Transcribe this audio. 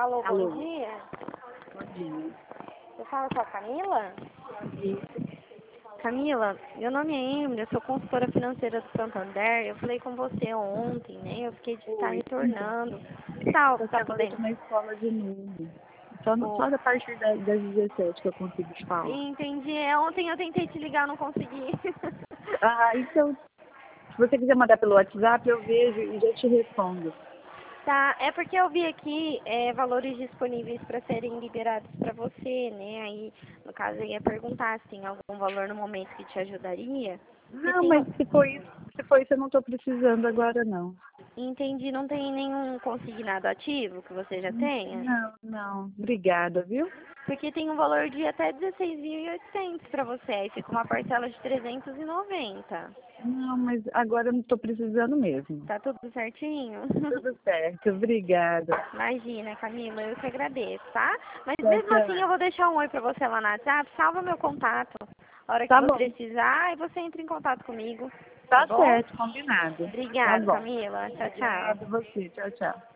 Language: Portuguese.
Alô, bom Alô, dia. bom dia. Você fala com a Camila? Isso. Camila, meu nome é Emily, eu sou consultora financeira do Santander. Eu falei com você ontem, né? Eu fiquei de estar Oi. Então, retornando. só que Tá agora eu podendo? tô na escola de novo. Só, Oh, só a partir das 17 que eu consigo te falar. entendi. Ontem eu tentei te ligar, não consegui. Ah, então, se você quiser mandar pelo WhatsApp, eu vejo e já te respondo. Tá, é porque eu vi aqui valores disponíveis para serem liberados para você, né? Aí, no caso, eu ia perguntar se tem algum valor no momento que te ajudaria. Se Não, tem, mas se for isso, eu não tô precisando agora, não. entendi, não tem nenhum consignado ativo que você já tenha? Não, não. Obrigada, viu? Porque tem um valor de até 16.800 para você, aí fica uma parcela de 390. Não, mas agora eu não tô precisando mesmo. Tá tudo certinho? Tudo certo, obrigada. Imagina, Camila, eu que agradeço, tá? Mas Tchau, mesmo assim eu tchau. vou deixar um oi pra você lá no WhatsApp, salva meu contato. A hora que Tá você bom, precisar, aí você entra em contato comigo, tá tá bom? certo, combinado. Tá Obrigada, bom. Camila. Tchau, tchau. Obrigada a você. Tchau, tchau.